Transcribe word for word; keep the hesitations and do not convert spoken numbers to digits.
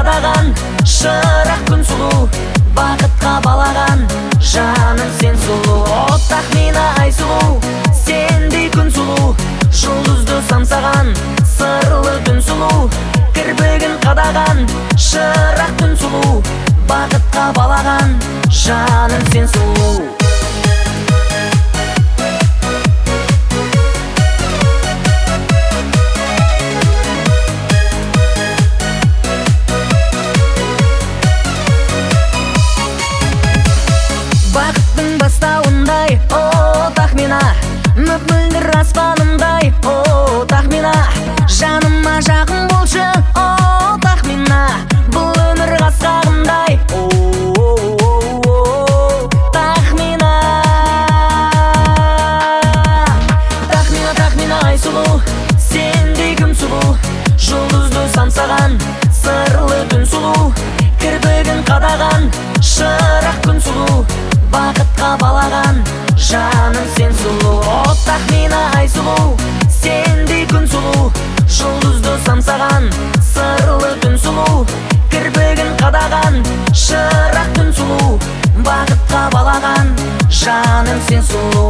қадаған шырақ күн сұлу, бақытқа балаған жаным сен сұлу. От тахмина ай сұлу, сендей күн сұлу, жұлдызды самсаған сырлы түн сұлу. Кірпігін қадаған шырақ күн сұлу, бақытқа балаған жаным сен сұлу. Бақыттың бастауындай, о тахмина, мөп-мөлдір аспанымдай, о тахмина, жаныма жақын болшы, о тахмина, бұл өмір қасқағымдай, о тахмина. Тахмина, тахмина ай сұлу, сендей күн сұлу, жұлдызды самсаған сырлы түн сұлу. Кірпігін қадаған шырақ күн сұлу, бақытқа балаған жаным сен сұлу. О тахмина ай сұлу, сендей күн сұлу, жұлдызды самсаған сырлы түн сұлу. Кірпігін қадаған шырақ түн сұлу, бақытқа балаған жаным сен сұлу.